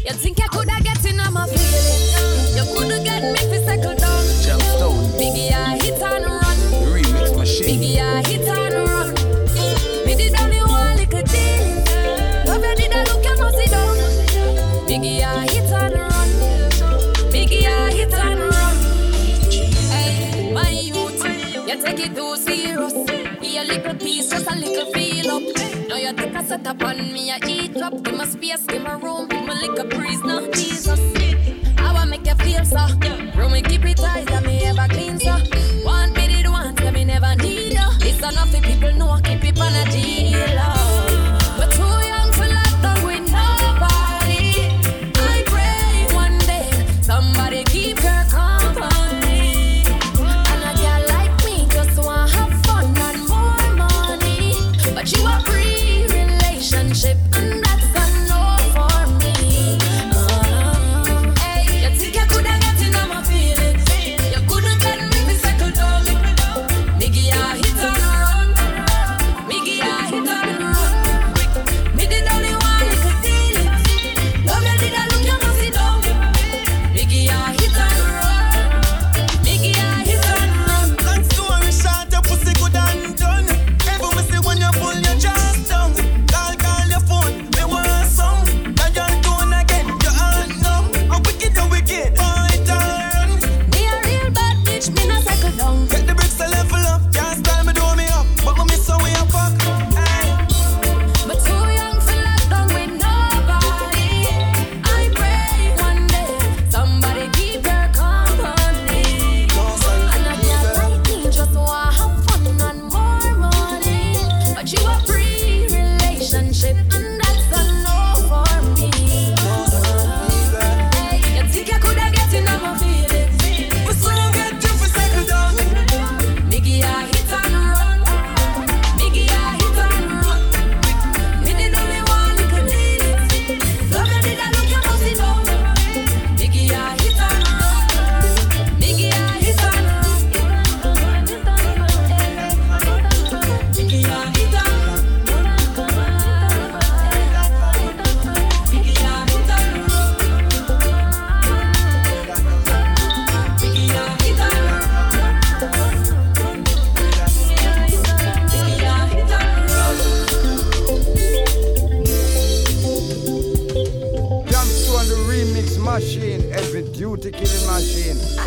You think I coulda get in on my feelings? You coulda get me fi settle down. Gemstone. Biggie, I hit and run. Remix machine. Biggie, I hit and run. Me did only one little thing. Love you did I look you must sit down. Biggie, I hit and run. Biggie, I hit and run. Hey, my youth, you take it too serious. Be a little piece, just a little feel up. Now you take a set up on me, I eat up. Give my space, give my room, give my liquor breeze. Now Jesus, I wanna make you feel so. Room me keep it tight, and me ever clean so. Want me did want, yeah me never need you. It's enough if people know I keep it on a deal. We're too young for lockdown with nobody. I pray one day somebody keep her company. And a girl like me just wanna have fun and more money. But you a free relationship and that's a no for me. Hey, you think you coulda get in on my feelings? You couldn't get me to settle down. Nigga, I hit and run. Nigga, I hit and run. Me did only one little thing. Love you did I look you must sit down. Nigga, I hit and run. Nigga, I hit and run. Long story short, your pussy good and done. Every me see when you pull your chest down. Call your phone, me want some. Now you're doing again, your hand numb. I'm wicked, fight and run. Me a real bad bitch, me no settle down. Get the bricks to level up, can't style me, do me up. But me miss how we a fuck. Hey. But too young for lockdown with nobody. I pray one day somebody keep your company. And a girl like me just wanna have fun and more money. But you a free relationship and that's a no for me. Hey, you think you coulda get in on my feelings? We soon get you for settle down. Nigga, I hit and run. Nigga, I hit and run. Me did only one little thing. Love you did I look you must sit down. Nigga, I hit and run. Nigga, I hit and run. Nigga, I hit and run. Gemstone, the remix machine. Every duty killing machine.